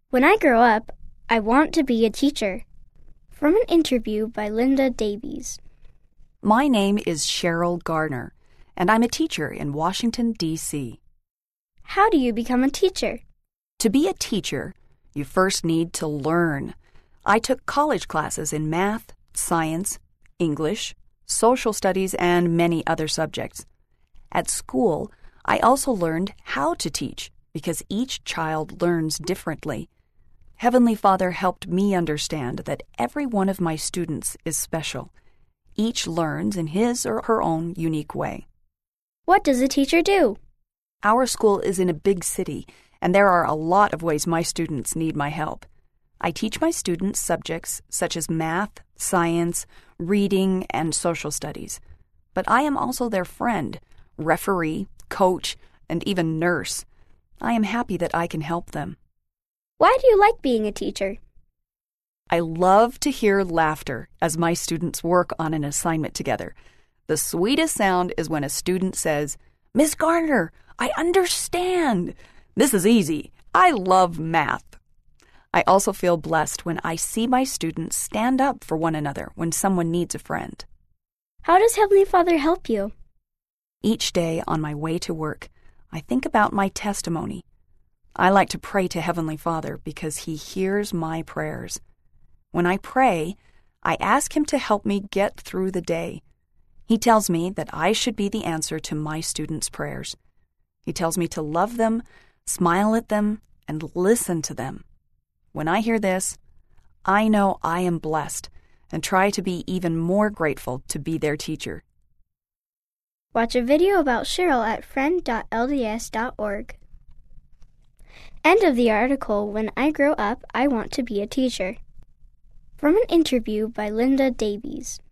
When I grow up, I want to be a teacher. From an interview by Linda Davies. My name is Cheryl Garner, and I'm a teacher in Washington, D.C. How do you become a teacher? To be a teacher, you first need to learn. I took college classes in math, science, English, social studies, and many other subjects. At school, I also learned how to teach because each child learns differently. Heavenly Father helped me understand that every one of my students is special. Each learns in his or her own unique way. What does a teacher do? Our school is in a big city, and there are a lot of ways my students need my help. I teach my students subjects such as math, science, reading, and social studies. But I am also their friend, referee, coach, and even nurse. I am happy that I can help them. Why do you like being a teacher? I love to hear laughter as my students work on an assignment together. The sweetest sound is when a student says, "Miss Garner, I understand. This is easy. I love math." I also feel blessed when I see my students stand up for one another when someone needs a friend. How does Heavenly Father help you? Each day on my way to work, I think about my testimony. I like to pray to Heavenly Father because He hears my prayers. When I pray, I ask Him to help me get through the day. He tells me that I should be the answer to my students' prayers. He tells me to love them, smile at them, and listen to them. When I hear this, I know I am blessed and try to be even more grateful to be their teacher. Watch a video about Cheryl at friend.lds.org. End of the article, When I Grow Up, I Want to Be a Teacher. From an interview by Linda Davies.